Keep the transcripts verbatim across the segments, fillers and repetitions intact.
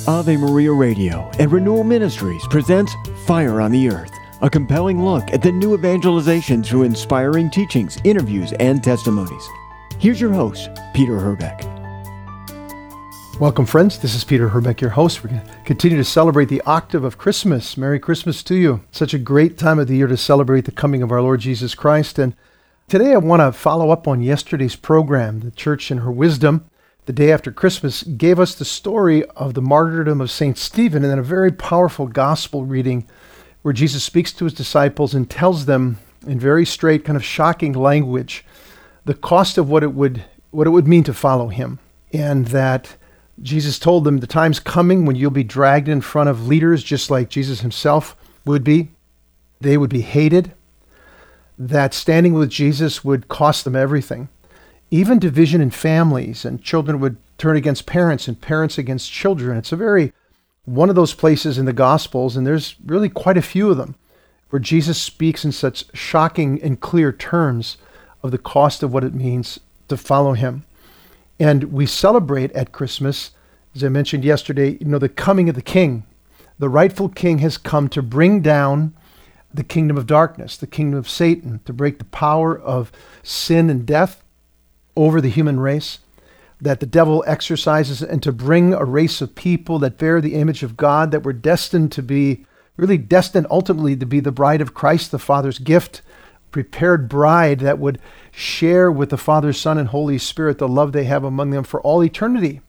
Ave Maria Radio and Renewal Ministries presents Fire on the Earth, a compelling look at the new evangelization through inspiring teachings, interviews, and testimonies. Here's your host, Peter Herbeck. Welcome, friends. This is Peter Herbeck, your host. We're going to continue to celebrate the octave of Christmas. Merry Christmas to you. Such a great time of the year to celebrate the coming of our Lord Jesus Christ. And today I want to follow up on yesterday's program. The church, in her wisdom, the day after Christmas, gave us the story of the martyrdom of Saint Stephen, and then a very powerful gospel reading where Jesus speaks to his disciples and tells them in very straight, kind of shocking language, the cost of what it would what it would mean to follow him. And that Jesus told them the time's coming when you'll be dragged in front of leaders just like Jesus himself would be. They would be hated. That standing with Jesus would cost them everything. Even division in families, and children would turn against parents and parents against children. It's a very, one of those places in the Gospels, and there's really quite a few of them, where Jesus speaks in such shocking and clear terms of the cost of what it means to follow him. And we celebrate at Christmas, as I mentioned yesterday, you know, the coming of the King. The rightful King has come to bring down the kingdom of darkness, the kingdom of Satan, to break the power of sin and death over the human race that the devil exercises, and to bring a race of people that bear the image of God, that were destined to be, really destined ultimately to be the bride of Christ, the Father's gift, prepared bride that would share with the Father, Son, and Holy Spirit the love they have among them for all eternity.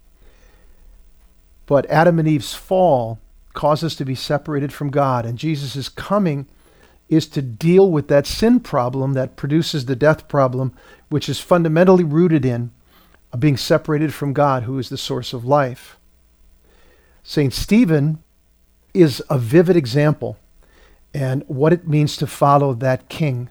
But Adam and Eve's fall caused us to be separated from God, and Jesus' coming is to deal with that sin problem that produces the death problem, which is fundamentally rooted in being separated from God, who is the source of life. Saint Stephen is a vivid example and what it means to follow that king.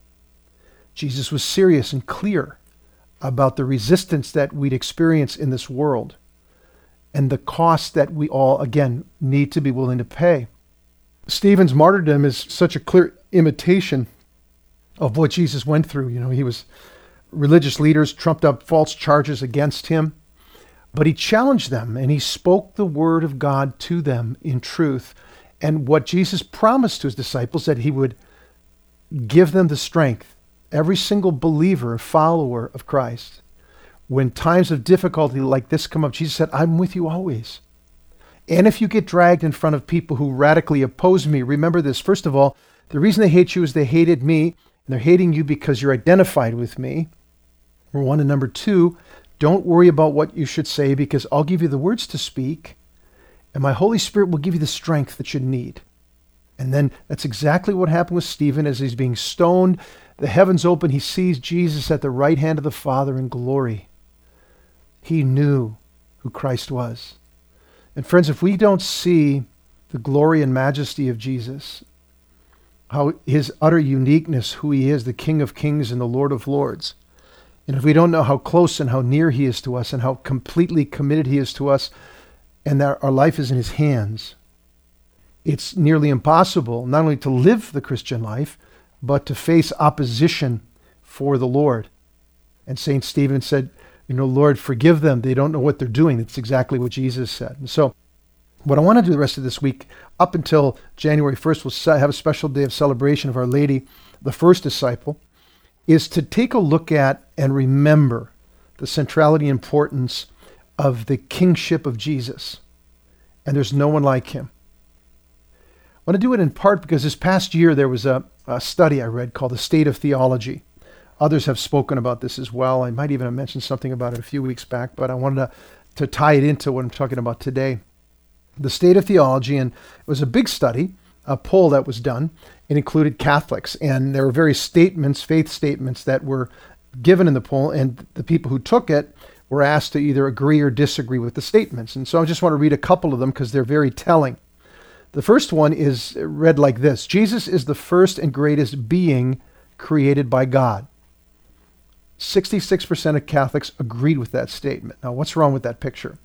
Jesus was serious and clear about the resistance that we'd experience in this world and the cost that we all, again, need to be willing to pay. Stephen's martyrdom is such a clear imitation of what Jesus went through. You know, he was, religious leaders trumped up false charges against him, but he challenged them and he spoke the word of God to them in truth. And what Jesus promised to his disciples, that he would give them the strength, every single believer, follower of Christ, when times of difficulty like this come up, Jesus said, I'm with you always. And if you get dragged in front of people who radically oppose me, remember this. First of all, the reason they hate you is they hated me, and they're hating you because you're identified with me. Number one. And number two, don't worry about what you should say, because I'll give you the words to speak, and my Holy Spirit will give you the strength that you need. And then that's exactly what happened with Stephen as he's being stoned. The heavens open. He sees Jesus at the right hand of the Father in glory. He knew who Christ was. And friends, if we don't see the glory and majesty of Jesus, how his utter uniqueness, who he is, the King of Kings and the Lord of Lords, and if we don't know how close and how near he is to us and how completely committed he is to us, and that our life is in his hands, it's nearly impossible not only to live the Christian life, but to face opposition for the Lord. And Saint Stephen said, you know, Lord, forgive them. They don't know what they're doing. That's exactly what Jesus said. And so what I want to do the rest of this week, up until January first, we'll have a special day of celebration of Our Lady, the first disciple, is to take a look at and remember the centrality and importance of the kingship of Jesus. And there's no one like him. I want to do it in part because this past year there was a, a study I read called The State of Theology. Others have spoken about this as well. I might even have mentioned something about it a few weeks back, but I wanted to, to tie it into what I'm talking about today. The State of Theology, and it was a big study, a poll that was done. It included Catholics, and there were various statements, faith statements that were given in the poll, and the people who took it were asked to either agree or disagree with the statements. And so I just want to read a couple of them because they're very telling. The first one is read like this: Jesus is the first and greatest being created by God. sixty-six percent of Catholics agreed with that statement. Now, what's wrong with that picture?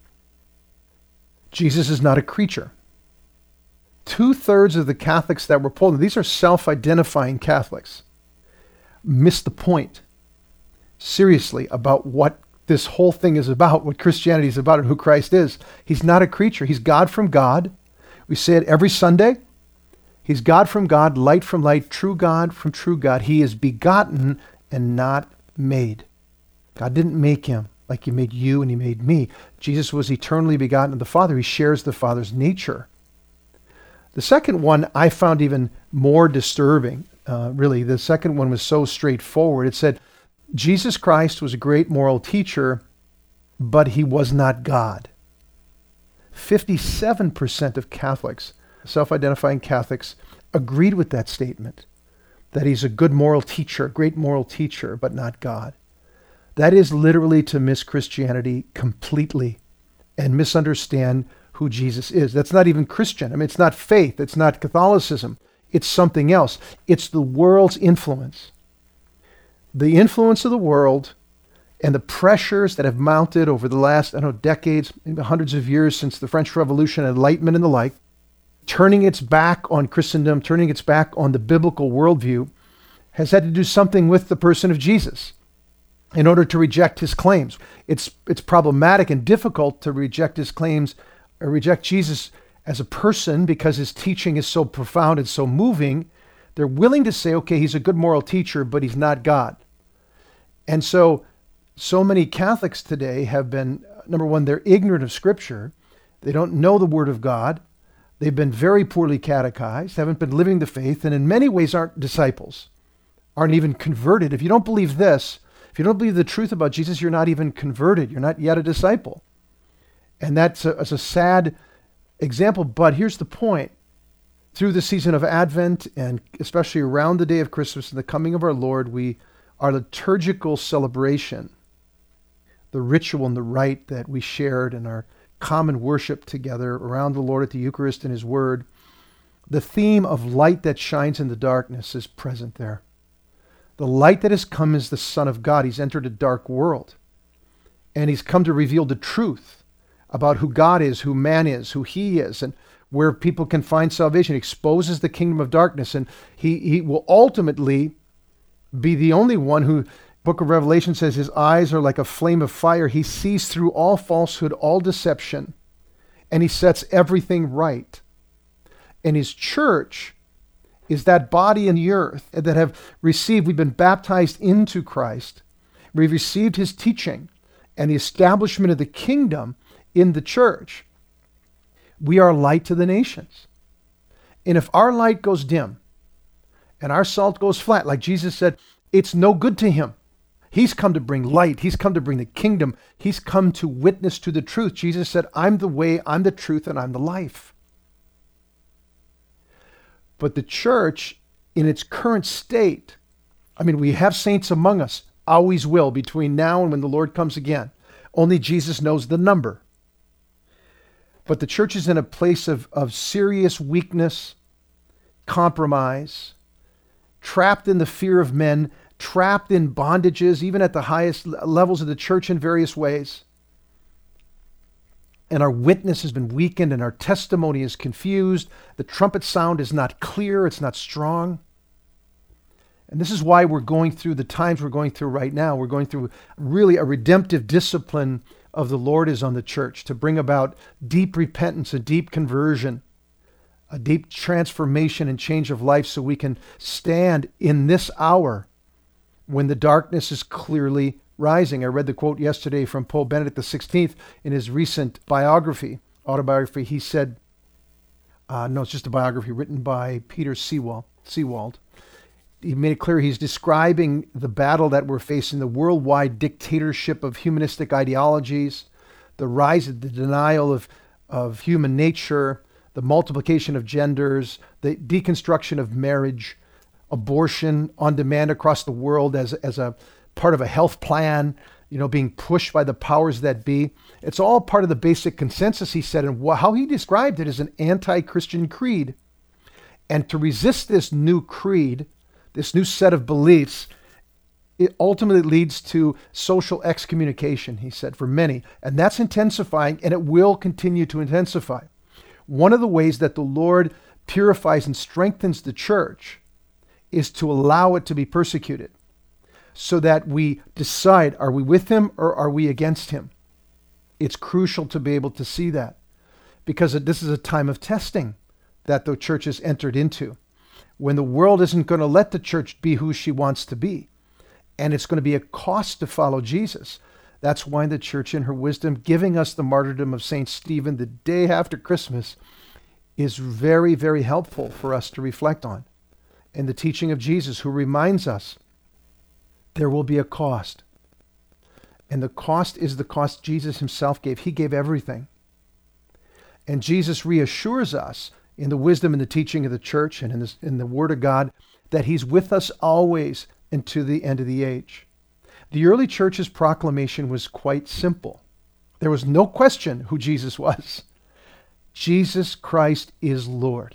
Jesus is not a creature. Two-thirds of the Catholics that were polled, and these are self-identifying Catholics, missed the point, seriously, about what this whole thing is about, what Christianity is about and who Christ is. He's not a creature. He's God from God. We say it every Sunday. He's God from God, light from light, true God from true God. He is begotten and not made. God didn't make him like he made you and he made me. Jesus was eternally begotten of the Father. He shares the Father's nature. The second one I found even more disturbing, uh, really. The second one was so straightforward. It said, Jesus Christ was a great moral teacher, but he was not God. fifty-seven percent of Catholics, self-identifying Catholics, agreed with that statement, that he's a good moral teacher, a great moral teacher, but not God. That is literally to miss Christianity completely and misunderstand who Jesus is. That's not even Christian. I mean, it's not faith. It's not Catholicism. It's something else. It's the world's influence. The influence of the world and the pressures that have mounted over the last, I don't know, decades, maybe hundreds of years since the French Revolution, Enlightenment and the like, turning its back on Christendom, turning its back on the biblical worldview, has had to do something with the person of Jesus in order to reject his claims. It's, it's problematic and difficult to reject his claims or reject Jesus as a person because his teaching is so profound and so moving. They're willing to say, okay, he's a good moral teacher, but he's not God. And so, so many Catholics today have been, number one, they're ignorant of Scripture. They don't know the Word of God. They've been very poorly catechized, haven't been living the faith, and in many ways aren't disciples, aren't even converted. If you don't believe this, if you don't believe the truth about Jesus, you're not even converted. You're not yet a disciple. And that's a, that's a sad example, but here's the point. Through the season of Advent, and especially around the day of Christmas and the coming of our Lord, we, our liturgical celebration, the ritual and the rite that we shared in our common worship together around the Lord at the Eucharist and his word, the theme of light that shines in the darkness is present there. The light that has come is the Son of God. He's entered a dark world, and he's come to reveal the truth about who God is, who man is, who he is, and where people can find salvation. He exposes the kingdom of darkness, and he, he will ultimately be the only one who, Book of Revelation says, his eyes are like a flame of fire. He sees through all falsehood, all deception, and he sets everything right. And his church is that body in the earth that have received, we've been baptized into Christ. We've received his teaching and the establishment of the kingdom in the church. We are light to the nations. And if our light goes dim and our salt goes flat, like Jesus said, it's no good to him. He's come to bring light. He's come to bring the kingdom. He's come to witness to the truth. Jesus said, I'm the way, I'm the truth, and I'm the life. But the church, in its current state, I mean, we have saints among us, always will, between now and when the Lord comes again. Only Jesus knows the number. But the church is in a place of, of serious weakness, compromise, trapped in the fear of men, trapped in bondages, even at the highest levels of the church in various ways. And our witness has been weakened and our testimony is confused. The trumpet sound is not clear, it's not strong. And this is why we're going through the times we're going through right now. We're going through really a redemptive discipline of the Lord is on the church to bring about deep repentance, a deep conversion, a deep transformation and change of life so we can stand in this hour when the darkness is clearly rising. I read the quote yesterday from Pope Benedict the sixteenth in his recent biography, autobiography. He said, uh, no, it's just a biography written by Peter Seewald. Seewald. He made it clear he's describing the battle that we're facing, the worldwide dictatorship of humanistic ideologies, the rise of the denial of, of human nature, the multiplication of genders, the deconstruction of marriage, abortion on demand across the world as, as a part of a health plan, you know, being pushed by the powers that be. It's all part of the basic consensus, he said, and how he described it as an anti-Christian creed. And to resist this new creed, this new set of beliefs, it ultimately leads to social excommunication, he said, for many. And that's intensifying, and it will continue to intensify. One of the ways that the Lord purifies and strengthens the church is to allow it to be persecuted. so that we decide, are we with him or are we against him? It's crucial to be able to see that, because this is a time of testing that the church has entered into, when the world isn't going to let the church be who she wants to be. And it's going to be a cost to follow Jesus. That's why the church, in her wisdom, giving us the martyrdom of Saint Stephen the day after Christmas, is very, very helpful for us to reflect on. And the teaching of Jesus, who reminds us there will be a cost. And the cost is the cost Jesus himself gave. He gave everything. And Jesus reassures us in the wisdom and the teaching of the church and in, this, in the Word of God that he's with us always and to the end of the age. The early church's proclamation was quite simple. There was no question who Jesus was. Jesus Christ is Lord.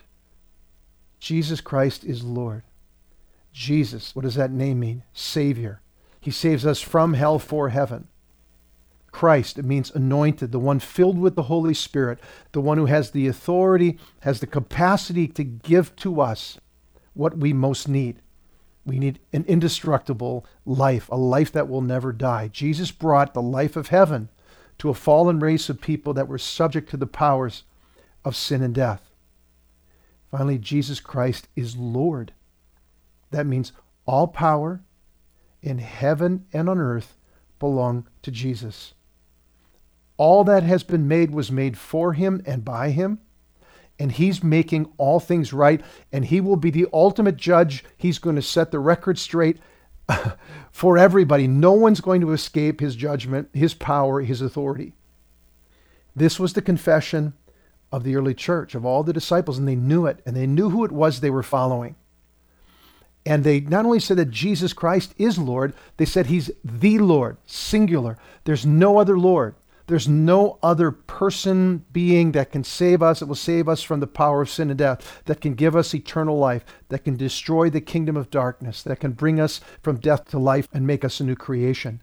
Jesus Christ is Lord. Jesus, what does that name mean? Savior. He saves us from hell for heaven. Christ, it means anointed, the one filled with the Holy Spirit, the one who has the authority, has the capacity to give to us what we most need. We need an indestructible life, a life that will never die. Jesus brought the life of heaven to a fallen race of people that were subject to the powers of sin and death. Finally, Jesus Christ is Lord. That means all power in heaven and on earth belong to Jesus. All that has been made was made for him and by him. And he's making all things right, and he will be the ultimate judge. He's going to set the record straight for everybody. No one's going to escape his judgment, his power, his authority. This was the confession of the early church, of all the disciples, and they knew it, and they knew who it was they were following. And they not only said that Jesus Christ is Lord, they said he's the Lord, singular. There's no other Lord. There's no other person, being that can save us, that will save us from the power of sin and death, that can give us eternal life, that can destroy the kingdom of darkness, that can bring us from death to life and make us a new creation.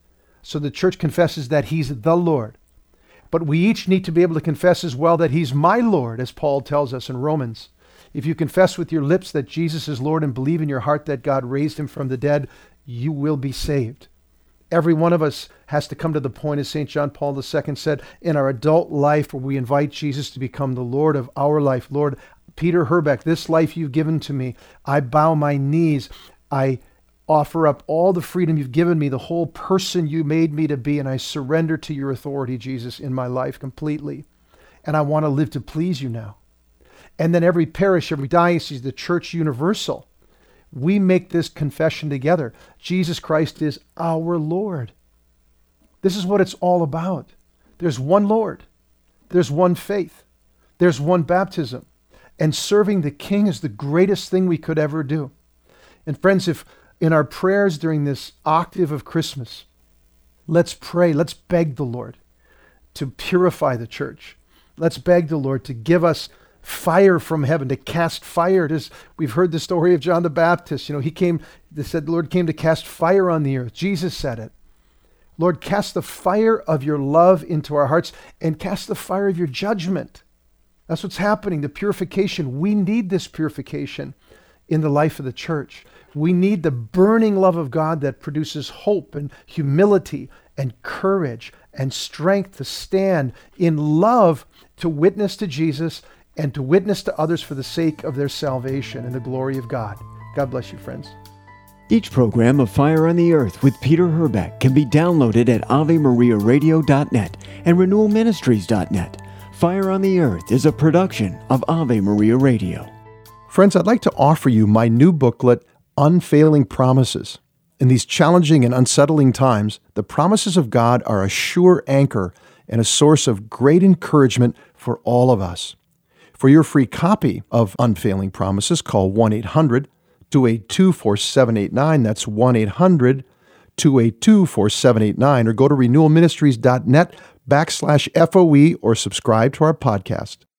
So the church confesses that he's the Lord. But we each need to be able to confess as well that he's my Lord, as Paul tells us in Romans. If you confess with your lips that Jesus is Lord and believe in your heart that God raised him from the dead, you will be saved. Every one of us has to come to the point, as Saint John Paul the Second said, in our adult life where we invite Jesus to become the Lord of our life. Lord, Peter Herbeck, this life you've given to me, I bow my knees. I offer up all the freedom you've given me, the whole person you made me to be, and I surrender to your authority, Jesus, in my life completely. And I want to live to please you now. And then every parish, every diocese, the church universal, we make this confession together. Jesus Christ is our Lord. This is what it's all about. There's one Lord. There's one faith. There's one baptism. And serving the King is the greatest thing we could ever do. And friends, if in our prayers during this octave of Christmas, let's pray, let's beg the Lord to purify the church. Let's beg the Lord to give us fire from heaven, to cast fire. Just, we've heard the story of John the Baptist. You know, he came, they said the Lord came to cast fire on the earth. Jesus said it. Lord, cast the fire of your love into our hearts and cast the fire of your judgment. That's what's happening, the purification. We need this purification in the life of the church. We need the burning love of God that produces hope and humility and courage and strength to stand in love to witness to Jesus and to witness to others for the sake of their salvation and the glory of God. God bless you, friends. Each program of Fire on the Earth with Peter Herbeck can be downloaded at ave maria radio dot net and renewal ministries dot net. Fire on the Earth is a production of Ave Maria Radio. Friends, I'd like to offer you my new booklet, Unfailing Promises. In these challenging and unsettling times, the promises of God are a sure anchor and a source of great encouragement for all of us. For your free copy of Unfailing Promises, call one eight hundred two eight two four seven eight nine. That's one eight hundred two eight two four seven eight nine. Or go to renewal ministries dot net backslash F O E or subscribe to our podcast.